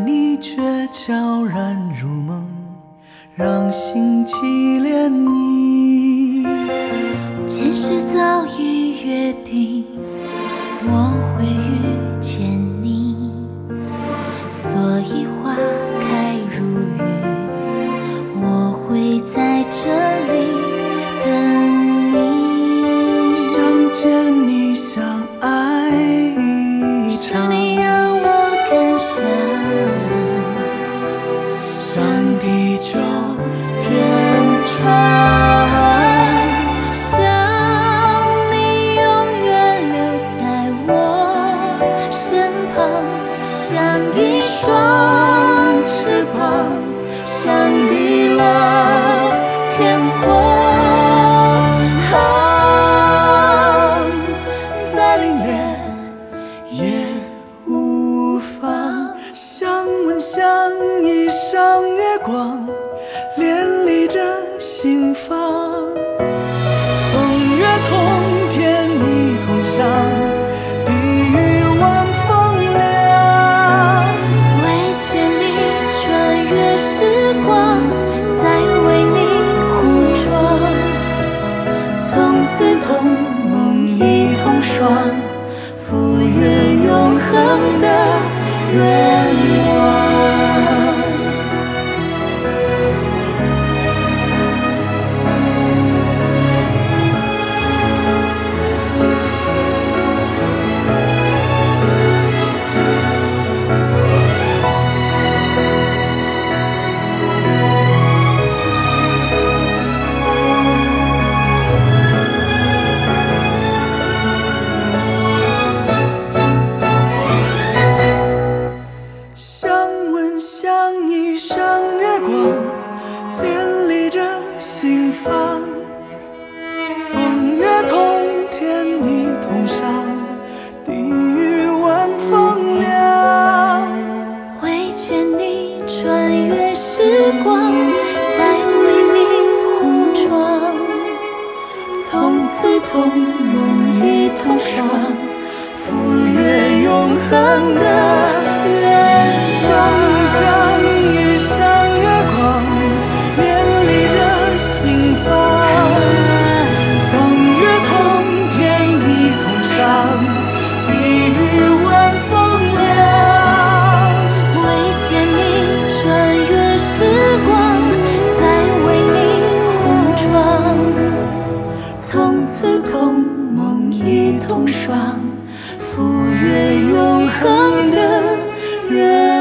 你却悄然入梦，让心起涟漪。 前世早已约定，我会遇见你，所以花开如雨，我会在这里等你。 想见你，想爱一是场， 你让我感想， 向地久天长，想你永远留在我身旁，像一双翅膀，像地老天荒， 再凛冽也无妨。想问像一上月光，连理着心房。风月同天一同赏，地狱晚风凉。 为见你穿越时光，再为你护妆，从此同梦一同爽，赴约永恒的愿望。 想问像一上月光，连理着心房。风月同天一同赏，地狱晚风凉。 为见你穿越时光，再为你护妆，从此同梦一同爽，赴约永恒的愿望。 像一上月光，连理着心房。风月同天一同赏，地狱晚风凉。 为见你穿越时光，再为你护妆，从此同梦一同爽，赴约永恒的愿